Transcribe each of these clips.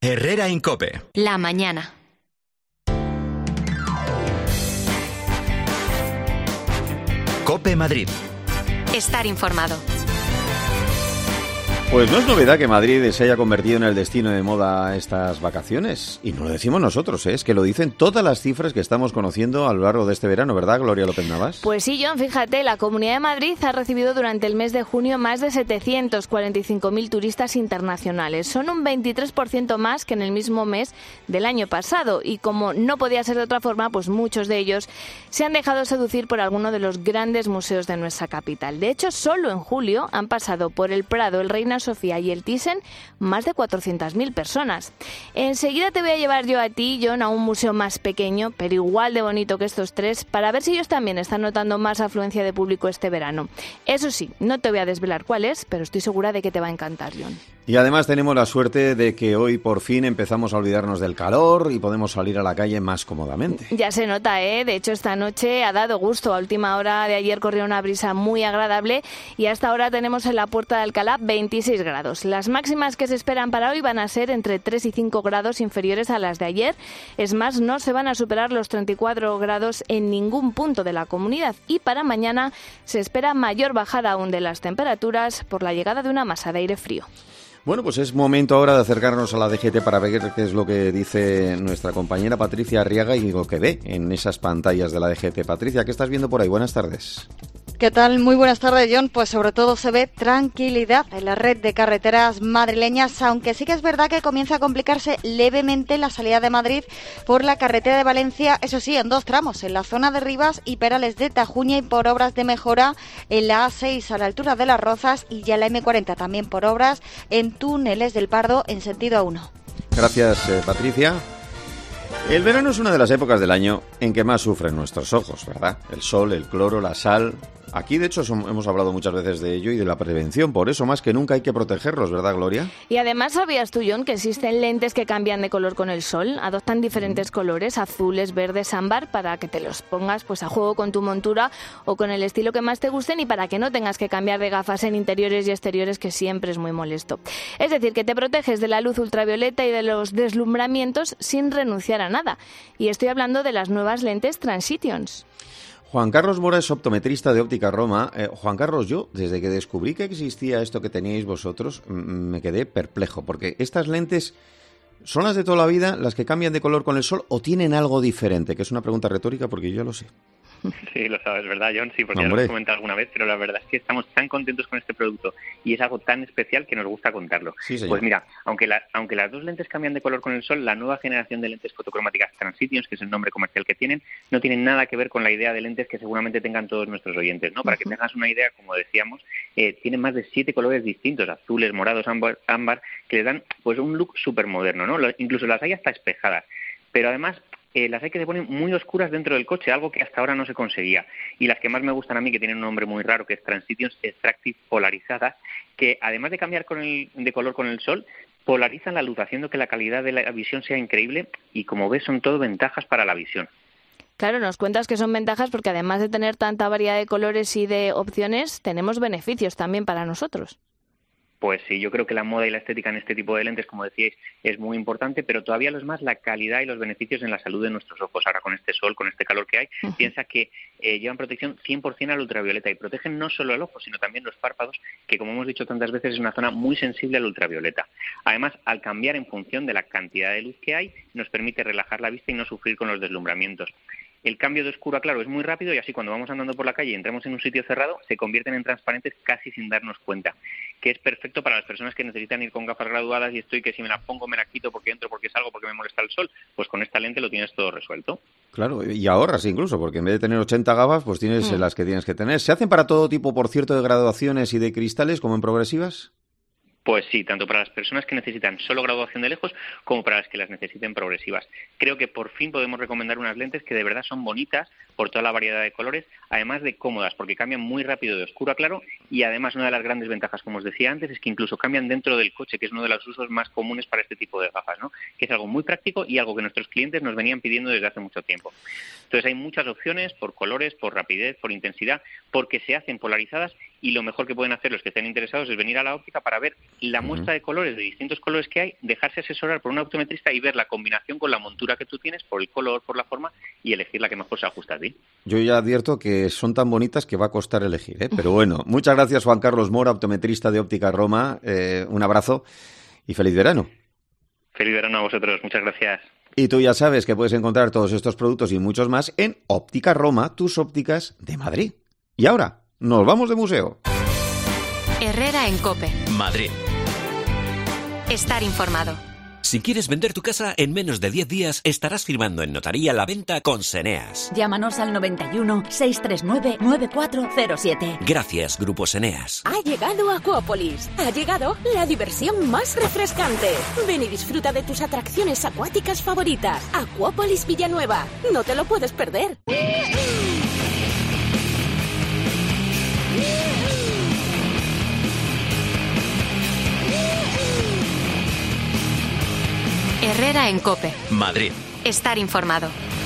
Herrera en COPE. La mañana. COPE Madrid. Estar informado. Pues no es novedad que Madrid se haya convertido en el destino de moda estas vacaciones. Y no lo decimos nosotros, es que lo dicen todas las cifras que estamos conociendo a lo largo de este verano, ¿verdad, Gloria López Navas? Pues sí, John, fíjate, la Comunidad de Madrid ha recibido durante el mes de junio más de 745.000 turistas internacionales. Son un 23% más que en el mismo mes del año pasado. Y como no podía ser de otra forma, pues muchos de ellos se han dejado seducir por alguno de los grandes museos de nuestra capital. De hecho, solo en julio han pasado por el Prado, el Reina Sofía y el Thyssen más de 400.000 personas. Enseguida te voy a llevar yo a ti, John, a un museo más pequeño, pero igual de bonito que estos tres, para ver si ellos también están notando más afluencia de público este verano. Eso sí, no te voy a desvelar cuál es, pero estoy segura de que te va a encantar, John. Y además tenemos la suerte de que hoy por fin empezamos a olvidarnos del calor y podemos salir a la calle más cómodamente. Ya se nota, ¿eh? De hecho, esta noche ha dado gusto. A última hora de ayer corrió una brisa muy agradable y hasta ahora tenemos en la Puerta de Alcalá 26 grados. Las máximas que se esperan para hoy van a ser entre 3 y 5 grados inferiores a las de ayer. Es más, no se van a superar los 34 grados en ningún punto de la comunidad. Y para mañana se espera mayor bajada aún de las temperaturas por la llegada de una masa de aire frío. Bueno, pues es momento ahora de acercarnos a la DGT para ver qué es lo que dice nuestra compañera Patricia Arriaga y lo que ve en esas pantallas de la DGT. Patricia, ¿qué estás viendo por ahí? Buenas tardes. ¿Qué tal? Muy buenas tardes, John. Pues sobre todo se ve tranquilidad en la red de carreteras madrileñas, aunque sí que es verdad que comienza a complicarse levemente la salida de Madrid por la carretera de Valencia, eso sí, en dos tramos, en la zona de Rivas y Perales de Tajuña y por obras de mejora en la A6 a la altura de Las Rozas y ya la M40 también por obras en túneles del Pardo en sentido A1. Gracias, Patricia. El verano es una de las épocas del año en que más sufren nuestros ojos, ¿verdad? El sol, el cloro, la sal. Aquí, de hecho, hemos hablado muchas veces de ello y de la prevención. Por eso, más que nunca, hay que protegerlos, ¿verdad, Gloria? Y además, ¿sabías tú, John, que existen lentes que cambian de color con el sol? Adoptan diferentes colores, azules, verdes, ámbar, para que te los pongas pues a juego con tu montura o con el estilo que más te gusten y para que no tengas que cambiar de gafas en interiores y exteriores, que siempre es muy molesto. Es decir, que te proteges de la luz ultravioleta y de los deslumbramientos sin renunciar a nada. Y estoy hablando de las nuevas lentes Transitions. Juan Carlos Mora es optometrista de Óptica Roma. Juan Carlos, yo, desde que descubrí que existía esto que teníais vosotros, me quedé perplejo, porque estas lentes son las de toda la vida, las que cambian de color con el sol, o tienen algo diferente, que es una pregunta retórica porque yo lo sé. Sí, lo sabes, ¿verdad, John? Sí, porque Hombre. ya lo hemos comentado alguna vez, pero la verdad es que estamos tan contentos con este producto y es algo tan especial que nos gusta contarlo. Sí, señor. Pues mira, aunque las dos lentes cambian de color con el sol, la nueva generación de lentes fotocromáticas Transitions, que es el nombre comercial que tienen, no tienen nada que ver con la idea de lentes que seguramente tengan todos nuestros oyentes, ¿no? Para que tengas una idea, como decíamos, tienen más de 7 colores distintos, azules, morados, ámbar, que le dan pues un look súper moderno, ¿no? Incluso las hay hasta espejadas. Pero además las hay que se ponen muy oscuras dentro del coche, algo que hasta ahora no se conseguía. Y las que más me gustan a mí, que tienen un nombre muy raro, que es Transitions Extractive Polarizadas, que además de cambiar de color con el sol, polarizan la luz, haciendo que la calidad de la visión sea increíble y, como ves, son todo ventajas para la visión. Claro, nos cuentas que son ventajas porque además de tener tanta variedad de colores y de opciones, tenemos beneficios también para nosotros. Pues sí, yo creo que la moda y la estética en este tipo de lentes, como decíais, es muy importante, pero todavía lo es más la calidad y los beneficios en la salud de nuestros ojos. Ahora con este sol, con este calor que hay, piensa que llevan protección 100% al ultravioleta y protegen no solo el ojo, sino también los párpados, que como hemos dicho tantas veces es una zona muy sensible al ultravioleta. Además, al cambiar en función de la cantidad de luz que hay, nos permite relajar la vista y no sufrir con los deslumbramientos. El cambio de oscuro a claro es muy rápido y así cuando vamos andando por la calle y entramos en un sitio cerrado se convierten en transparentes casi sin darnos cuenta, que es perfecto para las personas que necesitan ir con gafas graduadas y estoy que si me la pongo me la quito porque entro, porque salgo, porque me molesta el sol, pues con esta lente lo tienes todo resuelto. Claro, y ahorras incluso, porque en vez de tener 80 gafas, pues tienes las que tienes que tener. ¿Se hacen para todo tipo, por cierto, de graduaciones y de cristales, como en progresivas? Pues sí, tanto para las personas que necesitan solo graduación de lejos como para las que las necesiten progresivas. Creo que por fin podemos recomendar unas lentes que de verdad son bonitas por toda la variedad de colores, además de cómodas, porque cambian muy rápido de oscuro a claro y además una de las grandes ventajas, como os decía antes, es que incluso cambian dentro del coche, que es uno de los usos más comunes para este tipo de gafas, ¿no? Que es algo muy práctico y algo que nuestros clientes nos venían pidiendo desde hace mucho tiempo. Entonces hay muchas opciones por colores, por rapidez, por intensidad, porque se hacen polarizadas, y lo mejor que pueden hacer los que estén interesados es venir a la óptica para ver la muestra de colores, de distintos colores que hay, dejarse asesorar por un optometrista y ver la combinación con la montura que tú tienes, por el color, por la forma, y elegir la que mejor se ajusta a ti. Yo ya advierto que son tan bonitas que va a costar elegir, ¿eh? Pero bueno, muchas gracias, Juan Carlos Mora, optometrista de Óptica Roma. Un abrazo y feliz verano. Feliz verano a vosotros, muchas gracias. Y tú ya sabes que puedes encontrar todos estos productos y muchos más en Óptica Roma, tus ópticas de Madrid. Y ahora, nos vamos de museo. Herrera en COPE. Madrid. Estar informado. Si quieres vender tu casa en menos de 10 días, estarás firmando en notaría la venta con Seneas. Llámanos al 91 639 9407. Gracias, Grupo Seneas. Ha llegado Acuópolis. Ha llegado la diversión más refrescante. Ven y disfruta de tus atracciones acuáticas favoritas. Acuópolis Villanueva. No te lo puedes perder. Herrera en COPE. Madrid. Estar informado.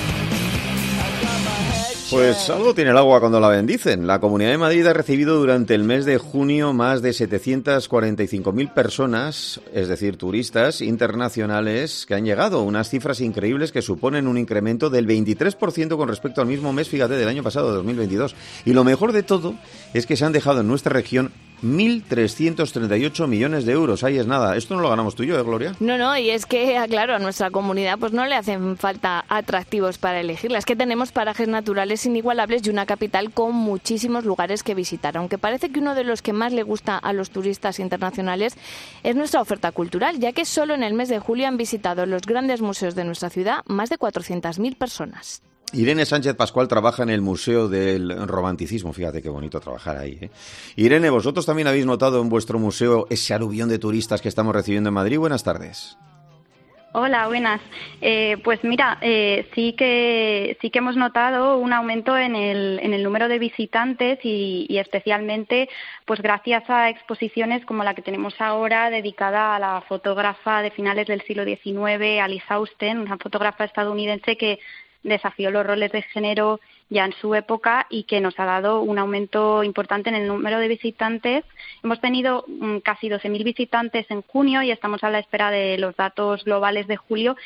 Pues algo tiene el agua cuando la bendicen. La Comunidad de Madrid ha recibido durante el mes de junio más de 745.000 personas, es decir, turistas internacionales que han llegado. Unas cifras increíbles que suponen un incremento del 23% con respecto al mismo mes, fíjate, del año pasado, de 2022. Y lo mejor de todo es que se han dejado en nuestra región 1.338 millones de euros. Ahí es nada. Esto no lo ganamos tú y yo, ¿eh, Gloria? No, y es que, claro, a nuestra comunidad pues no le hacen falta atractivos para elegirla. Es que tenemos parajes naturales inigualables y una capital con muchísimos lugares que visitar. Aunque parece que uno de los que más le gusta a los turistas internacionales es nuestra oferta cultural, ya que solo en el mes de julio han visitado los grandes museos de nuestra ciudad más de 400.000 personas. Irene Sánchez Pascual trabaja en el Museo del Romanticismo. Fíjate qué bonito trabajar ahí, ¿eh? Irene, vosotros también habéis notado en vuestro museo ese aluvión de turistas que estamos recibiendo en Madrid. Buenas tardes. Hola, buenas. Pues mira, sí que hemos notado un aumento en el número de visitantes y especialmente pues gracias a exposiciones como la que tenemos ahora dedicada a la fotógrafa de finales del siglo XIX, Alice Austen, una fotógrafa estadounidense que desafió los roles de género ya en su época y que nos ha dado un aumento importante en el número de visitantes. Hemos tenido casi 12.000 visitantes en junio y estamos a la espera de los datos globales de julio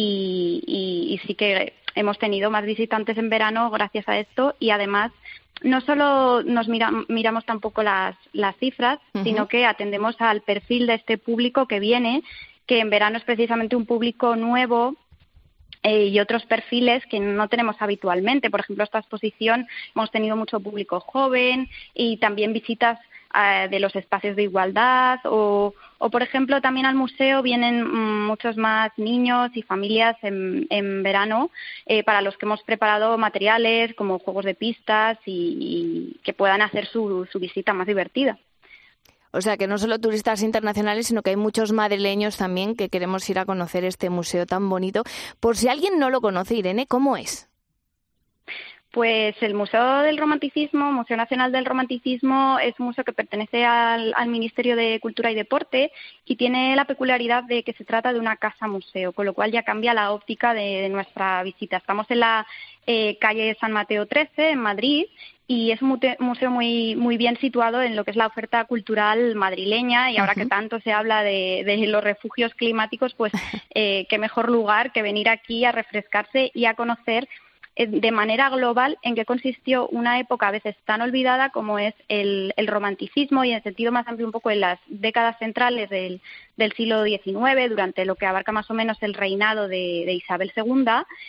y sí que hemos tenido más visitantes en verano gracias a esto y además no solo nos miramos tampoco las cifras, sino que atendemos al perfil de este público que viene, que en verano es precisamente un público nuevo y otros perfiles que no tenemos habitualmente. Por ejemplo, esta exposición hemos tenido mucho público joven y también visitas de los espacios de igualdad o por ejemplo, también al museo vienen muchos más niños y familias en verano para los que hemos preparado materiales como juegos de pistas y que puedan hacer su visita más divertida. O sea, que no solo turistas internacionales, sino que hay muchos madrileños también que queremos ir a conocer este museo tan bonito. Por si alguien no lo conoce, Irene, ¿cómo es? Pues el Museo del Romanticismo, Museo Nacional del Romanticismo, es un museo que pertenece al Ministerio de Cultura y Deporte y tiene la peculiaridad de que se trata de una casa-museo, con lo cual ya cambia la óptica de nuestra visita. Estamos en la calle San Mateo 13, en Madrid, y es un museo muy bien situado en lo que es la oferta cultural madrileña y ahora que tanto se habla de los refugios climáticos, pues qué mejor lugar que venir aquí a refrescarse y a conocer de manera global en qué consistió una época a veces tan olvidada como es el romanticismo y en sentido más amplio un poco en las décadas centrales del siglo XIX, durante lo que abarca más o menos el reinado de Isabel II,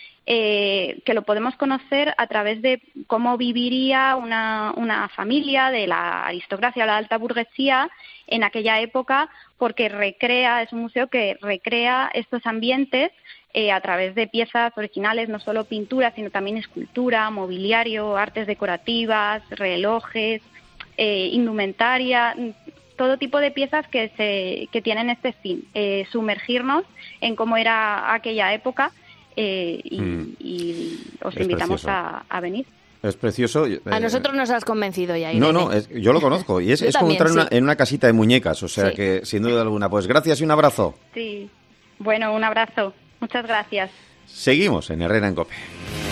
que lo podemos conocer a través de cómo viviría una familia de la aristocracia o la alta burguesía en aquella época, porque es un museo que recrea estos ambientes a través de piezas originales, no solo pintura, sino también escultura, mobiliario, artes decorativas, relojes, indumentaria, todo tipo de piezas que tienen este fin, sumergirnos en cómo era aquella época y os invitamos a venir. Es precioso. A nosotros nos has convencido ya, Irene. No, yo lo conozco. Y es como entrar en una casita de muñecas. O sea que, sin duda alguna, pues gracias y un abrazo. Sí. Bueno, un abrazo. Muchas gracias. Seguimos en Herrera en COPE.